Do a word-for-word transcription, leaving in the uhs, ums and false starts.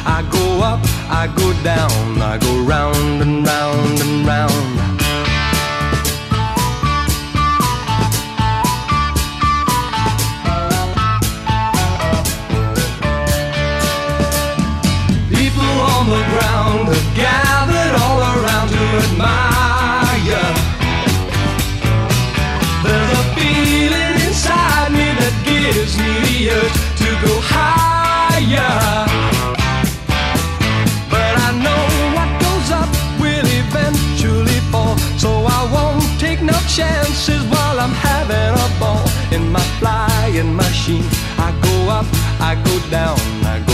I go up, I go down, I go round and round and round. People on the ground have gathered all around to admire. There's a feeling inside me that gives me the urge to go higher. But I know what goes up will eventually fall, so I won't take no chances while I'm having a ball. In my flying machine, I go up, I go down, I go